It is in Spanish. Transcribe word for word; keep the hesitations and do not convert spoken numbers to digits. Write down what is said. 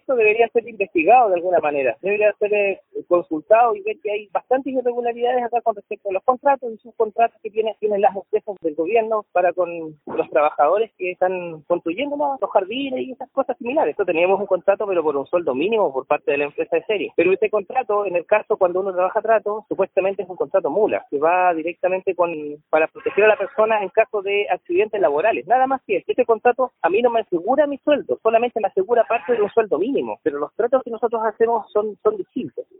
esto debería ser investigado de alguna manera, debería ser eh, consultado y ver que hay bastantes irregularidades acá con respecto a los contratos y subcontratos que tienen, tienen las empresas del gobierno para con los trabajadores que están construyendo los, los jardines y esas cosas similares. Nosotros teníamos un contrato pero por un sueldo mínimo por parte de la empresa de serie, pero este contrato, en el caso cuando uno trabaja a trato, supuestamente es un contrato mula, que va directamente con para proteger a la persona en caso de accidentes laborales, nada más que eso. Este contrato a mí no me asegura mi sueldo, solamente me asegura parte de un sueldo mínimo, pero los tratos que nosotros hacemos son, son distintos.